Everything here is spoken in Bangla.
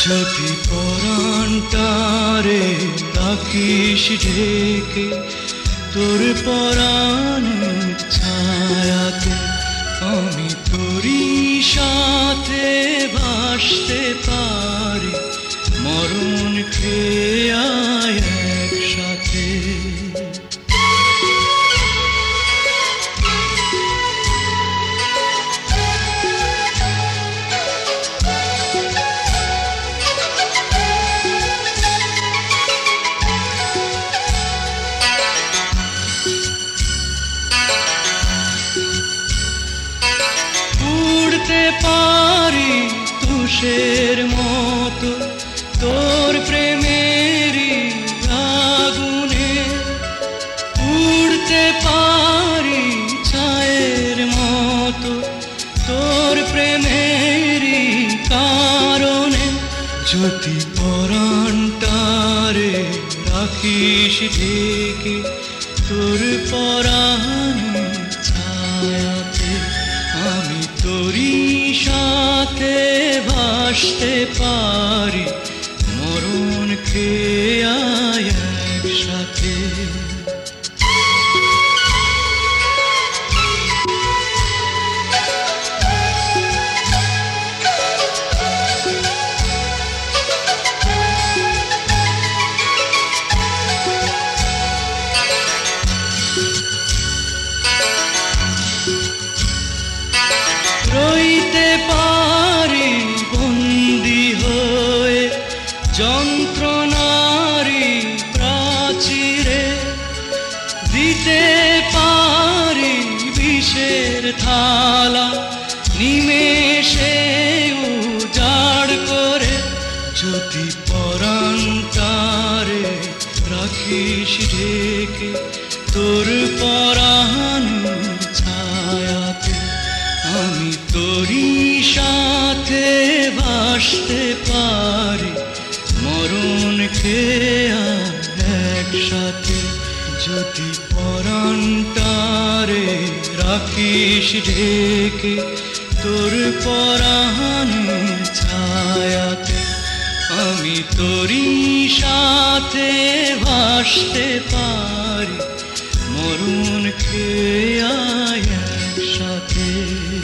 যদি পরাণটারে রাখিস ঢেকে তোর পরাণের ছায়াতে, আমি তোরই সাথে ভাসতে পারি, মরণ খেয়ে আয় একসাথে। উড়তে পারি তুষের মতো তোর প্রেমেরই আগুনে, উড়তে পারি ছায়ের মতো তোর প্রেমেরই কারণে। যদি পরাণটারে রাখিস ঢেকে তোর পরাণের ছায়াতে, আমি তোরই সাথে ভাসতে পারি, মরণ খেয়ে আয় একসাথে। রইতে পারি বন্দি হয়ে যন্ত্রণারি প্রাচীরে, দিতে পারি বিষের থালা নিমেষে উজাড় করে। যদি পরাণটারে রাখিস ঢেকে তোর পরাণের ছায়াতে, আমি তোরই সাথে ভাসতে পারি, মরণ খেয়ে একসাথে। যদি পরাণটারে রাখিস ঢেকে তোর পরাণের ছায়াতে, আমি তোরই সাথে ভাসতে পারি, মরণ খেয়ে আয় একসাথে।